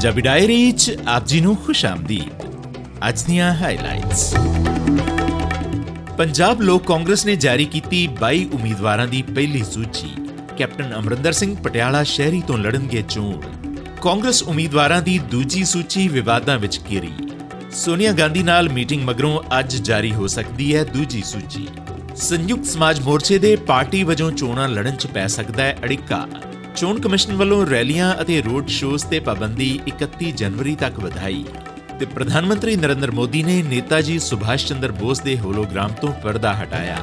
Punjabi diary 'ਚ ਆਪ ਜੀ ਨੂੰ ਖੁਸ਼ ਆਮਦੀਦ। ਅੱਜ ਦੀਆਂ ਹਾਈਲਾਈਟਸ। ਪੰਜਾਬ ਲੋਕ ਕਾਂਗਰਸ ਨੇ ਜਾਰੀ ਕੀਤੀ 22 ਉਮੀਦਵਾਰਾਂ ਦੀ ਪਹਿਲੀ ਸੂਚੀ। ਕੈਪਟਨ ਅਮਰਿੰਦਰ ਸਿੰਘ ਪਟਿਆਲਾ ਸ਼ਹਿਰੀ ਤੋਂ ਲੜਨਗੇ ਚੋਣ। ਕਾਂਗਰਸ ਉਮੀਦਵਾਰਾਂ ਦੀ ਦੂਜੀ ਸੂਚੀ ਵਿਵਾਦਾਂ ਵਿੱਚ ਘਿਰੀ। ਸੋਨੀਆ ਗਾਂਧੀ ਨਾਲ ਮੀਟਿੰਗ ਮਗਰੋਂ ਅੱਜ ਜਾਰੀ ਹੋ ਸਕਦੀ ਹੈ ਦੂਜੀ ਸੂਚੀ। ਸੰਯੁਕਤ ਸਮਾਜ ਮੋਰਚੇ ਦੇ ਪਾਰਟੀ ਵਜੋਂ ਚੋਣਾਂ ਲੜਨ 'ਚ ਪੈ ਸਕਦਾ ਹੈ ਅੜਿੱਕਾ। ਚੋਣ ਕਮਿਸ਼ਨ ਵੱਲੋਂ ਰੈਲੀਆਂ ਅਤੇ ਰੋਡ ਸ਼ੋਅਜ਼ ਤੇ ਪਾਬੰਦੀ 31 ਜਨਵਰੀ ਤੱਕ ਵਧਾਈ। ਤੇ ਪ੍ਰਧਾਨ ਮੰਤਰੀ ਨਰਿੰਦਰ ਮੋਦੀ ਨੇ ਨੇਤਾ ਜੀ ਸੁਭਾਸ਼ ਚੰਦਰ ਬੋਸ ਦੇ ਹੋਲੋਗ੍ਰਾਮ ਤੋਂ ਪਰਦਾ ਹਟਾਇਆ।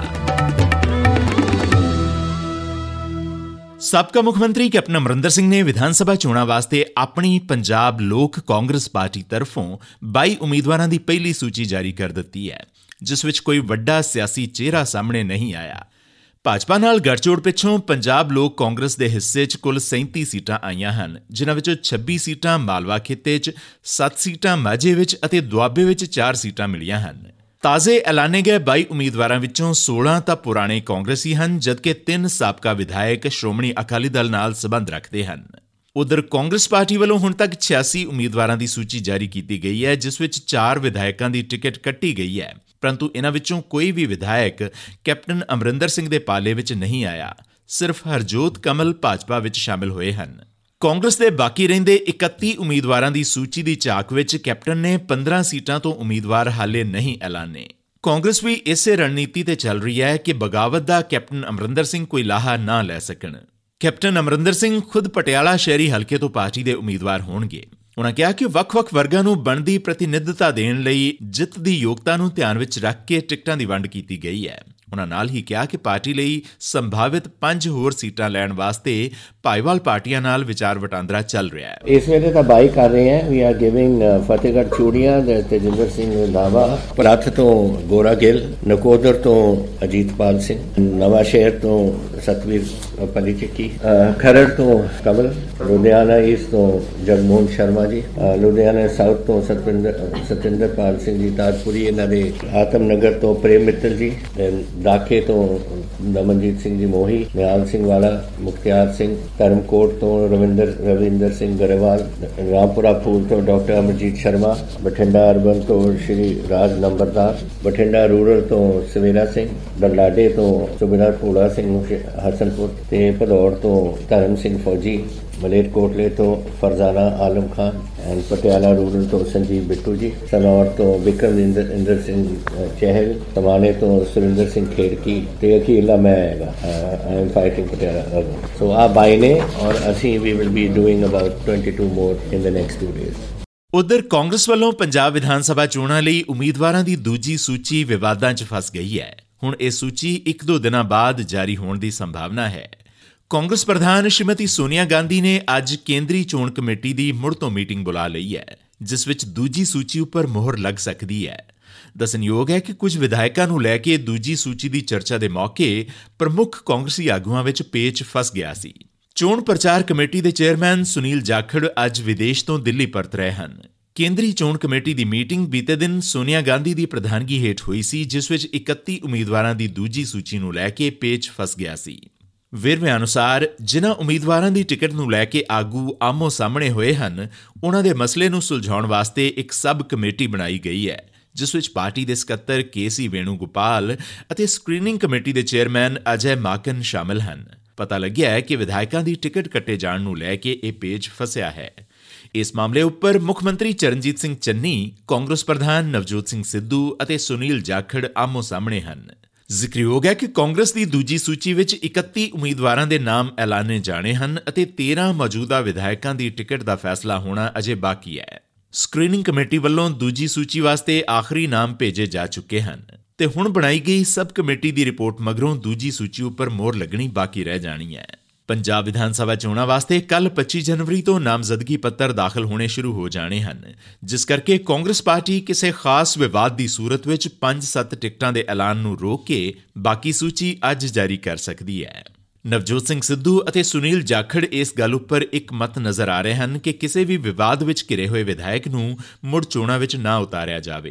ਸਾਬਕਾ ਮੁੱਖ ਮੰਤਰੀ ਕੈਪਟਨ ਅਮਰਿੰਦਰ ਸਿੰਘ ਨੇ ਵਿਧਾਨ ਸਭਾ ਚੋਣਾਂ ਵਾਸਤੇ ਆਪਣੀ ਪੰਜਾਬ ਲੋਕ ਕਾਂਗਰਸ ਪਾਰਟੀ ਤਰਫੋਂ 22 ਉਮੀਦਵਾਰਾਂ ਦੀ ਪਹਿਲੀ ਸੂਚੀ ਜਾਰੀ ਕਰ ਦਿੱਤੀ ਹੈ, ਜਿਸ ਵਿੱਚ ਕੋਈ ਵੱਡਾ ਸਿਆਸੀ ਚਿਹਰਾ ਸਾਹਮਣੇ ਨਹੀਂ ਆਇਆ। ਭਾਜਪਾ ਨਾਲ ਗੱਠਜੋੜ ਪਿੱਛੋਂ ਪੰਜਾਬ ਲੋਕ ਕਾਂਗਰਸ ਦੇ ਹਿੱਸੇ 'ਚ ਕੁੱਲ 37 ਸੀਟਾਂ ਆਈਆਂ ਹਨ, ਜਿਨ੍ਹਾਂ ਵਿੱਚੋਂ 26 ਸੀਟਾਂ ਮਾਲਵਾ ਖਿੱਤੇ 'ਚ, 7 ਸੀਟਾਂ ਮਾਝੇ ਵਿੱਚ ਅਤੇ ਦੁਆਬੇ ਵਿੱਚ 4 ਸੀਟਾਂ ਮਿਲੀਆਂ ਹਨ। ਤਾਜ਼ੇ ਐਲਾਨੇ ਗਏ 22 ਉਮੀਦਵਾਰਾਂ ਵਿੱਚੋਂ 16 ਤਾਂ ਪੁਰਾਣੇ ਕਾਂਗਰਸੀ ਹਨ, ਜਦਕਿ 3 ਸਾਬਕਾ ਵਿਧਾਇਕ ਸ਼੍ਰੋਮਣੀ ਅਕਾਲੀ ਦਲ ਨਾਲ ਸਬੰਧ ਰੱਖਦੇ ਹਨ। ਉਧਰ ਕਾਂਗਰਸ ਪਾਰਟੀ ਵੱਲੋਂ ਹੁਣ ਤੱਕ 86 ਉਮੀਦਵਾਰਾਂ ਦੀ ਸੂਚੀ ਜਾਰੀ ਕੀਤੀ ਗਈ ਹੈ, ਜਿਸ ਵਿੱਚ 4 ਵਿਧਾਇਕਾਂ ਦੀ ਟਿਕਟ ਕੱਟੀ ਗਈ ਹੈ, ਪਰੰਤੂ ਇਨ੍ਹਾਂ ਵਿੱਚੋਂ ਕੋਈ ਵੀ ਵਿਧਾਇਕ ਕੈਪਟਨ ਅਮਰਿੰਦਰ ਸਿੰਘ ਦੇ ਪਾਲੇ ਵਿੱਚ ਨਹੀਂ ਆਇਆ। ਸਿਰਫ ਹਰਜੋਤ ਕਮਲ ਭਾਜਪਾ ਵਿੱਚ ਸ਼ਾਮਿਲ ਹੋਏ ਹਨ। ਕਾਂਗਰਸ ਦੇ ਬਾਕੀ ਰਹਿੰਦੇ 31 ਉਮੀਦਵਾਰਾਂ ਦੀ ਸੂਚੀ ਦੀ ਝਾਕ ਵਿੱਚ ਕੈਪਟਨ ਨੇ 15 ਸੀਟਾਂ ਤੋਂ ਉਮੀਦਵਾਰ ਹਾਲੇ ਨਹੀਂ ਐਲਾਨੇ। ਕਾਂਗਰਸ ਵੀ ਇਸੇ ਰਣਨੀਤੀ ਤੇ ਚੱਲ ਰਹੀ ਹੈ ਕਿ ਬਗਾਵਤ ਦਾ ਕੈਪਟਨ ਅਮਰਿੰਦਰ ਸਿੰਘ ਕੋਈ ਲਾਹਾ ਨਾ ਲੈ ਸਕਣ। ਕੈਪਟਨ ਅਮਰਿੰਦਰ ਸਿੰਘ ਖੁਦ ਪਟਿਆਲਾ ਸ਼ਹਿਰੀ ਹਲਕੇ ਤੋਂ ਪਾਰਟੀ ਦੇ ਉਮੀਦਵਾਰ ਹੋਣਗੇ। ਉਨ੍ਹਾਂ ਕਿਹਾ ਕਿ ਵੱਖ-ਵੱਖ ਵਰਗਾਂ ਨੂੰ ਬਣਦੀ ਪ੍ਰਤੀਨਿਧਤਾ ਦੇਣ ਲਈ ਜਿੱਤ ਦੀ ਯੋਗਤਾ ਨੂੰ ਧਿਆਨ ਵਿੱਚ ਰੱਖ ਕੇ ਟਿਕਟਾਂ ਦੀ ਵੰਡ ਕੀਤੀ ਗਈ ਹੈ। ਉਨ੍ਹਾਂ ਨਾਲ ਹੀ ਕਿਹਾ ਕਿ ਪਾਰਟੀ ਲਈ ਸੰਭਾਵਿਤ 5 ਹੋਰ ਸੀਟਾਂ ਲੈਣ ਵਾਸਤੇ ਭਾਈਵਾਲ ਪਾਰਟੀਆਂ ਨਾਲ ਵਿਚਾਰ ਵਟਾਂਦਰਾ ਚੱਲ ਰਿਹਾ ਹੈ। ਇਸ ਵੇਲੇ ਤਾਂ ਬਾਈ ਕਰ ਰਹੇ ਹਾਂ। ਵੀ ਆਰ ਗਿਵਿੰਗ ਫਤਿਹਗੜ੍ਹ ਚੂੜੀਆਂ ਦੇ ਤੇਜਿੰਦਰ ਸਿੰਘ ਰੰਧਾਵਾ, ਪ੍ਰੱਥ ਤੋਂ ਗੋਰਾ ਗਿੱਲ, ਨਕੋਦਰ ਤੋਂ ਅਜੀਤਪਾਲ ਸਿੰਘ, ਨਵਾਂ ਸ਼ਹਿਰ ਤੋਂ ਸਤਵੀਰ ਪਲੀ ਚੱਕੀ, ਖਰੜ ਤੋਂ ਕਮਲ, ਲੁਧਿਆਣਾ ਈਸਟ ਤੋਂ ਜਗਮੋਹਨ ਸ਼ਰਮਾ ਜੀ, ਲੁਧਿਆਣਾ ਸਾਊਥ ਤੋਂ ਸਤਿੰਦਰਪਾਲ ਸਿੰਘ ਜੀ ਤਾਜਪੁਰੀ, ਇਹਨਾਂ ਦੇ ਆਤਮਨਗਰ ਤੋਂ ਪ੍ਰੇਮ ਮਿੱਤਲ ਜੀ, ਦਾਖੇ ਤੋਂ ਦਮਨਜੀਤ ਸਿੰਘ ਜੀ ਮੋਹੀ, ਨਿਹਾਲ ਸਿੰਘ ਵਾਲਾ, ਮੁਖਤਿਆਰ ਸਿੰਘ, ਧਰਮਕੋਟ ਤੋਂ ਰਵਿੰਦਰ ਸਿੰਘ ਗਰੇਵਾਲ, ਰਾਮਪੁਰਾ ਫੂਲ ਤੋਂ ਡਾਕਟਰ ਅਮਰਜੀਤ ਸ਼ਰਮਾ, ਬਠਿੰਡਾ ਅਰਬਨ ਤੋਂ ਸ਼੍ਰੀ ਰਾਜ ਨੰਬਰਦਾਰ, ਬਠਿੰਡਾ ਰੂਰਲ ਤੋਂ ਸਵੇਰਾ ਸਿੰਘ, ਬਰਲਾਡੇ ਤੋਂ ਸੁਬਿਨਾ ਭੂਲਾ ਸਿੰਘ ਹਸਨਪੁਰ ਤੇ ਭਦੌੜ ਤੋਂ ਧਰਮ ਸਿੰਘ ਫੌਜੀ, ਮਲੇਰਕੋਟਲੇ ਤੋਂ ਫਰਜ਼ਾਨਾ ਆਲਮ ਖਾਨ ਐਂਡ ਪਟਿਆਲਾ ਰੂਰਲ ਤੋਂ ਸੰਜੀਵ ਬਿੱਟੂ ਜੀ, ਸਨੌਰ ਤੋਂ ਬਿਕਰਮ ਇੰਦਰ ਸਿੰਘ ਚਹਿਲ, ਸਮਾਣੇ ਤੋਂ ਸੁਰਿੰਦਰ ਸਿੰਘ ਖੇੜਕੀ ਤੇ ਅਖੀਰਲਾ ਮੈਂ ਹੈਗਾ। I am fighting Patiala. So ਆ ਬਾਈ ਨੇ ਔਰ ਅਸੀਂ ਵੀ will be doing about 22 more in the next 2 days. ਉਧਰ ਕਾਂਗਰਸ ਵੱਲੋਂ ਪੰਜਾਬ ਵਿਧਾਨ ਸਭਾ ਚੋਣਾਂ ਲਈ ਉਮੀਦਵਾਰਾਂ ਦੀ ਦੂਜੀ ਸੂਚੀ ਵਿਵਾਦਾਂ 'ਚ ਫਸ ਗਈ ਹੈ। ਹੁਣ ਇਹ ਸੂਚੀ 1-2 ਦਿਨਾਂ ਬਾਅਦ ਜਾਰੀ ਹੋਣ ਦੀ ਸੰਭਾਵਨਾ ਹੈ। ਕਾਂਗਰਸ ਪ੍ਰਧਾਨ ਸ਼੍ਰੀਮਤੀ ਸੋਨੀਆ ਗਾਂਧੀ ਨੇ ਅੱਜ ਕੇਂਦਰੀ ਚੋਣ ਕਮੇਟੀ ਦੀ ਮੁੜ ਤੋਂ ਮੀਟਿੰਗ ਬੁਲਾ ਲਈ ਹੈ, ਜਿਸ ਵਿੱਚ ਦੂਜੀ ਸੂਚੀ ਉੱਪਰ ਮੋਹਰ ਲੱਗ ਸਕਦੀ ਹੈ। ਦੱਸਣਯੋਗ ਹੈ ਕਿ ਕੁਝ ਵਿਧਾਇਕਾਂ ਨੂੰ ਲੈ ਕੇ ਦੂਜੀ ਸੂਚੀ ਦੀ ਚਰਚਾ ਦੇ ਮੌਕੇ ਪ੍ਰਮੁੱਖ ਕਾਂਗਰਸੀ ਆਗੂਆਂ ਵਿੱਚ ਪੇਚ ਫਸ ਗਿਆ ਸੀ। ਚੋਣ ਪ੍ਰਚਾਰ ਕਮੇਟੀ ਦੇ ਚੇਅਰਮੈਨ ਸੁਨੀਲ ਜਾਖੜ ਅੱਜ ਵਿਦੇਸ਼ ਤੋਂ ਦਿੱਲੀ ਪਰਤ ਰਹੇ ਹਨ। ਕੇਂਦਰੀ ਚੋਣ ਕਮੇਟੀ ਦੀ ਮੀਟਿੰਗ ਬੀਤੇ ਦਿਨ ਸੋਨੀਆ ਗਾਂਧੀ ਦੀ ਪ੍ਰਧਾਨਗੀ ਹੇਠ ਹੋਈ ਸੀ, ਜਿਸ ਵਿੱਚ 31 ਉਮੀਦਵਾਰਾਂ ਦੀ ਦੂਜੀ ਸੂਚੀ ਨੂੰ ਲੈ ਕੇ ਪੇਚ ਫਸ ਗਿਆ ਸੀ। ਵੇਰਵੇ ਅਨੁਸਾਰ ਜਿਨ੍ਹਾਂ ਉਮੀਦਵਾਰਾਂ ਦੀ ਟਿਕਟ ਨੂੰ ਲੈ ਕੇ ਆਗੂ ਆਮੋ ਸਾਹਮਣੇ ਹੋਏ ਹਨ, ਉਹਨਾਂ ਦੇ ਮਸਲੇ ਨੂੰ ਸੁਲਝਾਉਣ ਵਾਸਤੇ ਇੱਕ ਸਬ ਕਮੇਟੀ ਬਣਾਈ ਗਈ ਹੈ, ਜਿਸ ਵਿੱਚ ਪਾਰਟੀ ਦੇ ਸਕੱਤਰ ਕੇ.ਸੀ. ਵੇਣੂਗੋਪਾਲ ਅਤੇ ਸਕਰੀਨਿੰਗ ਕਮੇਟੀ ਦੇ ਚੇਅਰਮੈਨ ਅਜੈ ਮਾਕਨ ਸ਼ਾਮਲ ਹਨ। ਪਤਾ ਲੱਗਿਆ ਹੈ ਕਿ ਵਿਧਾਇਕਾਂ ਦੀ ਟਿਕਟ ਕੱਟੇ ਜਾਣ ਨੂੰ ਲੈ ਕੇ ਇਹ ਪੇਚ ਫਸਿਆ ਹੈ। ਇਸ ਮਾਮਲੇ ਉੱਪਰ ਮੁੱਖ ਮੰਤਰੀ ਚਰਨਜੀਤ ਸਿੰਘ ਚੰਨੀ, ਕਾਂਗਰਸ ਪ੍ਰਧਾਨ ਨਵਜੋਤ ਸਿੰਘ ਸਿੱਧੂ ਅਤੇ ਸੁਨੀਲ ਜਾਖੜ ਆਮੋ ਸਾਹਮਣੇ ਹਨ। ਜ਼ਿਕਰਯੋਗ ਹੈ ਕਿ ਕਾਂਗਰਸ ਦੀ ਦੂਜੀ ਸੂਚੀ ਵਿੱਚ 31 ਉਮੀਦਵਾਰਾਂ ਦੇ ਨਾਮ ਐਲਾਨੇ ਜਾਣੇ ਹਨ ਅਤੇ 13 ਮੌਜੂਦਾ ਵਿਧਾਇਕਾਂ ਦੀ ਟਿਕਟ ਦਾ ਫੈਸਲਾ ਹੋਣਾ ਅਜੇ ਬਾਕੀ ਹੈ। ਸਕਰੀਨਿੰਗ ਕਮੇਟੀ ਵੱਲੋਂ ਦੂਜੀ ਸੂਚੀ ਵਾਸਤੇ ਆਖਰੀ ਨਾਮ ਭੇਜੇ ਜਾ ਚੁੱਕੇ ਹਨ ਤੇ ਹੁਣ ਬਣਾਈ ਗਈ ਸਬ ਕਮੇਟੀ ਦੀ ਰਿਪੋਰਟ ਮਗਰੋਂ ਦੂਜੀ ਸੂਚੀ ਉੱਪਰ ਮੋਹਰ ਲੱਗਣੀ ਬਾਕੀ ਰਹਿ ਜਾਣੀ ਹੈ। ਪੰਜਾਬ ਵਿਧਾਨ ਸਭਾ ਚੋਣਾਂ ਵਾਸਤੇ ਕੱਲ 25 ਜਨਵਰੀ ਤੋਂ ਨਾਮਜ਼ਦਗੀ ਪੱਤਰ ਦਾਖਲ ਹੋਣੇ ਸ਼ੁਰੂ ਹੋ ਜਾਣੇ ਹਨ, ਜਿਸ ਕਰਕੇ ਕਾਂਗਰਸ ਪਾਰਟੀ ਕਿਸੇ ਖਾਸ ਵਿਵਾਦ ਦੀ ਸੂਰਤ ਵਿੱਚ 5-7 ਟਿਕਟਾਂ ਦੇ ਐਲਾਨ ਨੂੰ ਰੋਕ ਕੇ ਬਾਕੀ ਸੂਚੀ ਅੱਜ ਜਾਰੀ ਕਰ ਸਕਦੀ ਹੈ। ਨਵਜੋਤ ਸਿੰਘ ਸਿੱਧੂ ਅਤੇ ਸੁਨੀਲ ਜਾਖੜ ਇਸ ਗੱਲ ਉੱਪਰ ਇੱਕ ਮਤ ਨਜ਼ਰ ਆ ਰਹੇ ਹਨ ਕਿ ਕਿਸੇ ਵੀ ਵਿਵਾਦ ਵਿੱਚ ਘਿਰੇ ਹੋਏ ਵਿਧਾਇਕ ਨੂੰ ਮੁੜ ਚੋਣਾਂ ਵਿੱਚ ਨਾ ਉਤਾਰਿਆ ਜਾਵੇ।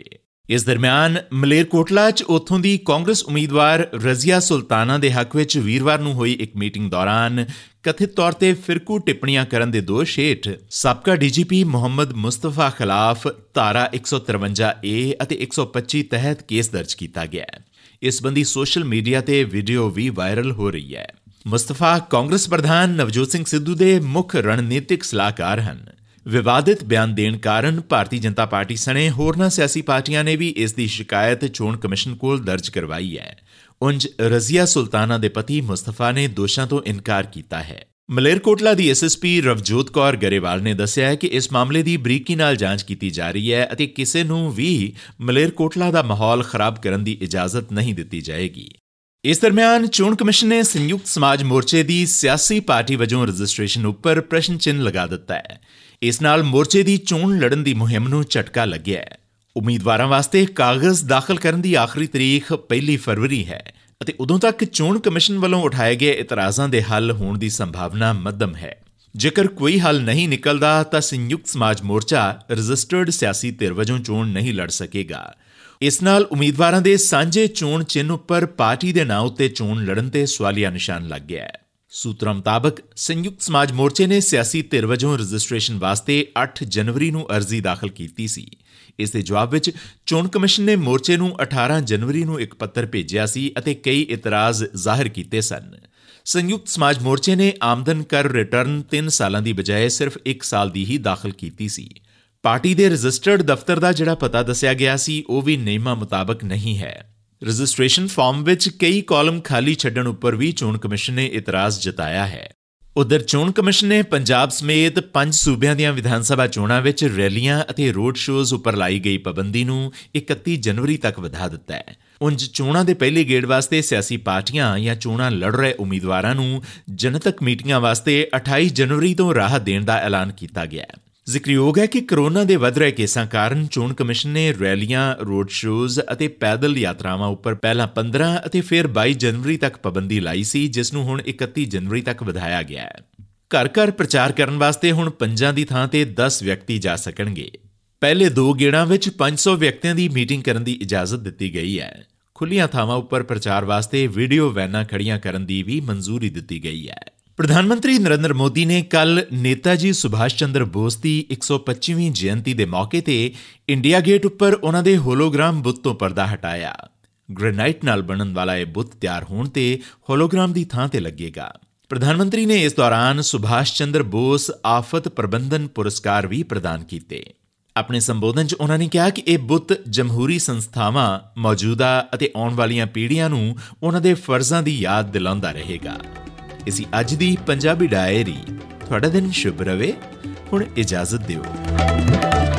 ਇਸ ਦਰਮਿਆਨ ਮਲੇਰਕੋਟਲਾ 'ਚ ਉੱਥੋਂ ਦੀ ਕਾਂਗਰਸ ਉਮੀਦਵਾਰ ਰਜ਼ੀਆ ਸੁਲਤਾਨਾ ਦੇ ਹੱਕ ਵਿੱਚ ਵੀਰਵਾਰ ਨੂੰ ਹੋਈ ਇੱਕ ਮੀਟਿੰਗ ਦੌਰਾਨ ਕਥਿਤ ਤੌਰ ਤੇ ਫਿਰਕੂ ਟਿੱਪਣੀਆਂ ਕਰਨ ਦੇ ਦੋਸ਼ ਹੇਠ ਸਾਬਕਾ ਡੀਜੀਪੀ ਮੁਹੰਮਦ ਮੁਸਤਫਾ ਖਿਲਾਫ ਧਾਰਾ 153A ਅਤੇ 125 ਤਹਿਤ ਕੇਸ ਦਰਜ ਕੀਤਾ ਗਿਆ ਹੈ। ਇਸ ਸੰਬੰਧੀ ਸੋਸ਼ਲ ਮੀਡੀਆ ਤੇ ਵੀਡੀਓ ਵੀ ਵਾਇਰਲ ਹੋ ਰਹੀ ਹੈ। ਮੁਸਤਫਾ ਕਾਂਗਰਸ ਪ੍ਰਧਾਨ ਨਵਜੋਤ ਸਿੰਘ ਸਿੱਧੂ ਦੇ ਮੁੱਖ ਰਣਨੀਤਿਕ ਸਲਾਹਕਾਰ ਹਨ। ਵਿਵਾਦਿਤ ਬਿਆਨ ਦੇਣ ਕਾਰਨ ਭਾਰਤੀ ਜਨਤਾ ਪਾਰਟੀ ਸਣੇ ਹੋਰਨਾਂ ਸਿਆਸੀ ਪਾਰਟੀਆਂ ਨੇ ਵੀ ਇਸ ਦੀ ਸ਼ਿਕਾਇਤ ਚੋਣ ਕਮਿਸ਼ਨ ਕੋਲ ਦਰਜ ਕਰਵਾਈ ਹੈ। ਉਂਝ ਰਜ਼ੀਆ ਸੁਲਤਾਨਾ ਦੇ ਪਤੀ ਮੁਸਤਫਾ ਨੇ ਦੋਸ਼ਾਂ ਤੋਂ ਇਨਕਾਰ ਕੀਤਾ ਹੈ। ਮਲੇਰਕੋਟਲਾ ਦੀ ਐਸਐਸਪੀ ਰਵਜੋਤ ਕੌਰ ਗਰੇਵਾਲ ਨੇ ਦੱਸਿਆ ਹੈ ਕਿ ਇਸ ਮਾਮਲੇ ਦੀ ਬਰੀਕੀ ਨਾਲ ਜਾਂਚ ਕੀਤੀ ਜਾ ਰਹੀ ਹੈ ਅਤੇ ਕਿਸੇ ਨੂੰ ਵੀ ਮਲੇਰਕੋਟਲਾ ਦਾ ਮਾਹੌਲ ਖਰਾਬ ਕਰਨ ਦੀ ਇਜਾਜ਼ਤ ਨਹੀਂ ਦਿੱਤੀ ਜਾਏਗੀ। ਇਸ ਦਰਮਿਆਨ ਚੋਣ ਕਮਿਸ਼ਨ ਨੇ ਸੰਯੁਕਤ ਸਮਾਜ ਮੋਰਚੇ ਦੀ ਸਿਆਸੀ ਪਾਰਟੀ ਵਜੋਂ ਰਜਿਸਟ੍ਰੇਸ਼ਨ ਉੱਪਰ ਪ੍ਰਸ਼ਨ ਚਿੰਨ੍ਹ ਲਗਾ ਦਿੱਤਾ ਹੈ। ਇਸ ਨਾਲ ਮੋਰਚੇ ਦੀ ਚੋਣ ਲੜਨ ਦੀ ਮੁਹਿੰਮ ਨੂੰ ਝਟਕਾ ਲੱਗਿਆ ਹੈ। ਉਮੀਦਵਾਰਾਂ ਵਾਸਤੇ ਕਾਗਜ਼ ਦਾਖਲ ਕਰਨ ਦੀ ਆਖਰੀ ਤਰੀਕ 1 ਫਰਵਰੀ ਹੈ ਅਤੇ ਉਦੋਂ ਤੱਕ ਚੋਣ ਕਮਿਸ਼ਨ ਵੱਲੋਂ ਉਠਾਏ ਗਏ ਇਤਰਾਜ਼ਾਂ ਦੇ ਹੱਲ ਹੋਣ ਦੀ ਸੰਭਾਵਨਾ ਮੱਧਮ ਹੈ। ਜੇਕਰ ਕੋਈ ਹੱਲ ਨਹੀਂ ਨਿਕਲਦਾ ਤਾਂ ਸੰਯੁਕਤ ਸਮਾਜ ਮੋਰਚਾ ਰਜਿਸਟਰਡ ਸਿਆਸੀ ਧਿਰ ਵਜੋਂ ਚੋਣ ਨਹੀਂ ਲੜ ਸਕੇਗਾ। ਇਸ ਨਾਲ ਉਮੀਦਵਾਰਾਂ ਦੇ ਸਾਂਝੇ ਚੋਣ ਚਿੰਨ੍ਹ ਉੱਪਰ ਪਾਰਟੀ ਦੇ ਨਾਂ ਉੱਤੇ ਚੋਣ ਲੜਨ ਤੇ ਸਵਾਲੀਆ ਨਿਸ਼ਾਨ ਲੱਗ ਗਿਆ ਹੈ। ਸੂਤਰਾਂ ਮੁਤਾਬਕ ਸੰਯੁਕਤ ਸਮਾਜ ਮੋਰਚੇ ਨੇ ਸਿਆਸੀ ਧਿਰ ਵਜੋਂ ਰਜਿਸਟ੍ਰੇਸ਼ਨ ਵਾਸਤੇ 8 ਜਨਵਰੀ ਨੂੰ ਅਰਜ਼ੀ ਦਾਖਲ ਕੀਤੀ ਸੀ। ਇਸ ਦੇ ਜਵਾਬ ਵਿੱਚ ਚੋਣ ਕਮਿਸ਼ਨ ਨੇ ਮੋਰਚੇ ਨੂੰ 18 ਜਨਵਰੀ ਨੂੰ ਇੱਕ ਪੱਤਰ ਭੇਜਿਆ ਸੀ ਅਤੇ ਕਈ ਇਤਰਾਜ਼ ਜ਼ਾਹਿਰ ਕੀਤੇ ਸਨ। ਸੰਯੁਕਤ ਸਮਾਜ ਮੋਰਚੇ ਨੇ ਆਮਦਨ ਕਰ ਰਿਟਰਨ 3 ਸਾਲਾਂ ਦੀ ਬਜਾਏ ਸਿਰਫ 1 ਸਾਲ ਦੀ ਹੀ ਦਾਖਲ ਕੀਤੀ ਸੀ। ਪਾਰਟੀ ਦੇ ਰਜਿਸਟਰਡ ਦਫ਼ਤਰ ਦਾ ਜਿਹੜਾ ਪਤਾ ਦੱਸਿਆ ਗਿਆ ਸੀ ਉਹ ਵੀ ਨਿਯਮਾਂ ਮੁਤਾਬਕ ਨਹੀਂ ਹੈ। ਰਜਿਸਟ੍ਰੇਸ਼ਨ ਫਾਰਮ ਵਿੱਚ ਕਈ ਕਾਲਮ ਖਾਲੀ ਛੱਡਣ ਉੱਪਰ ਵੀ ਚੋਣ ਕਮਿਸ਼ਨ ਨੇ ਇਤਰਾਜ਼ ਜਤਾਇਆ ਹੈ। ਉਧਰ ਚੋਣ ਕਮਿਸ਼ਨ ਨੇ ਪੰਜਾਬ ਸਮੇਤ 5 ਸੂਬਿਆਂ ਦੀਆਂ ਵਿਧਾਨ ਸਭਾ ਚੋਣਾਂ ਵਿੱਚ ਰੈਲੀਆਂ ਅਤੇ ਰੋਡ ਸ਼ੋਅਜ਼ ਉੱਪਰ ਲਾਈ ਗਈ ਪਾਬੰਦੀ ਨੂੰ 31 ਜਨਵਰੀ ਤੱਕ ਵਧਾ ਦਿੱਤਾ ਹੈ। ਉਂਝ ਚੋਣਾਂ ਦੇ ਪਹਿਲੇ ਗੇੜ ਵਾਸਤੇ ਸਿਆਸੀ ਪਾਰਟੀਆਂ ਜਾਂ ਚੋਣਾਂ ਲੜ ਰਹੇ ਉਮੀਦਵਾਰਾਂ ਨੂੰ ਜਨਤਕ ਮੀਟਿੰਗਾਂ ਵਾਸਤੇ 28 ਜਨਵਰੀ ਤੋਂ ਰਾਹਤ ਦੇਣ ਦਾ ਐਲਾਨ ਕੀਤਾ ਗਿਆ ਹੈ। ਜ਼ਿਕਰਯੋਗ ਹੈ ਕਿ ਕਰੋਨਾ ਦੇ ਵਧ ਰਹੇ ਕੇਸਾਂ ਕਾਰਨ ਚੋਣ ਕਮਿਸ਼ਨ ਨੇ ਰੈਲੀਆਂ, ਰੋਡ ਸ਼ੋਅਜ਼ ਅਤੇ ਪੈਦਲ ਯਾਤਰਾਵਾਂ ਉੱਪਰ ਪਹਿਲਾਂ 15 ਅਤੇ ਫਿਰ 22 ਜਨਵਰੀ ਤੱਕ ਪਾਬੰਦੀ ਲਾਈ ਸੀ, ਜਿਸ ਨੂੰ ਹੁਣ 31 ਜਨਵਰੀ ਤੱਕ ਵਧਾਇਆ ਗਿਆ ਹੈ। ਘਰ-ਘਰ ਪ੍ਰਚਾਰ ਕਰਨ ਵਾਸਤੇ ਹੁਣ 5 ਦੀ ਥਾਂ ਤੇ 10 ਵਿਅਕਤੀ ਜਾ ਸਕਣਗੇ। ਪਹਿਲੇ 2 ਗੇੜਾਂ ਵਿੱਚ 500 ਵਿਅਕਤੀਆਂ ਦੀ ਮੀਟਿੰਗ ਕਰਨ ਦੀ ਇਜਾਜ਼ਤ ਦਿੱਤੀ ਗਈ ਹੈ। ਖੁੱਲ੍ਹੀਆਂ ਥਾਵਾਂ ਉੱਪਰ ਪ੍ਰਚਾਰ ਵਾਸਤੇ ਵੀਡੀਓ ਵੈਨਾਂ ਖੜੀਆਂ ਕਰਨ ਦੀ ਵੀ ਮਨਜ਼ੂਰੀ ਦਿੱਤੀ ਗਈ ਹੈ। ਪ੍ਰਧਾਨ ਮੰਤਰੀ ਨਰਿੰਦਰ ਮੋਦੀ ਨੇ ਕੱਲ੍ਹ ਨੇਤਾ ਜੀ ਸੁਭਾਸ਼ ਚੰਦਰ ਬੋਸ ਦੀ 125ਵੀਂ ਜਯੰਤੀ ਦੇ ਮੌਕੇ ਤੇ ਇੰਡੀਆ ਗੇਟ ਉੱਪਰ ਉਹਨਾਂ ਦੇ ਹੋਲੋਗ੍ਰਾਮ ਬੁੱਤ ਤੋਂ ਪਰਦਾ ਹਟਾਇਆ। ਗ੍ਰੇਨਾਈਟ ਨਾਲ ਬਣਨ ਵਾਲਾ ਇਹ ਬੁੱਤ ਤਿਆਰ ਹੋਣ ਤੇ ਹੋਲੋਗ੍ਰਾਮ ਦੀ ਥਾਂ ਤੇ ਲੱਗੇਗਾ। ਪ੍ਰਧਾਨ ਮੰਤਰੀ ਨੇ ਇਸ ਦੌਰਾਨ ਸੁਭਾਸ਼ ਚੰਦਰ ਬੋਸ ਆਫਤ ਪ੍ਰਬੰਧਨ ਪੁਰਸਕਾਰ ਵੀ ਪ੍ਰਦਾਨ ਕੀਤੇ। ਆਪਣੇ ਸੰਬੋਧਨ 'ਚ ਉਹਨਾਂ ਨੇ ਕਿਹਾ ਕਿ ਇਹ ਬੁੱਤ ਜਮਹੂਰੀ ਸੰਸਥਾਵਾਂ, ਮੌਜੂਦਾ ਅਤੇ ਆਉਣ ਵਾਲੀਆਂ ਪੀੜ੍ਹੀਆਂ ਨੂੰ ਉਹਨਾਂ ਦੇ ਫਰਜ਼ਾਂ ਦੀ ਯਾਦ ਦਿਲਾਉਂਦਾ ਰਹੇਗਾ। ਇਸੀ ਅੱਜ ਦੀ ਪੰਜਾਬੀ ਡਾਇਰੀ। ਤੁਹਾਡਾ ਦਿਨ ਸ਼ੁਭ ਰਵੇ। ਹੁਣ ਇਜਾਜ਼ਤ ਦਿਓ।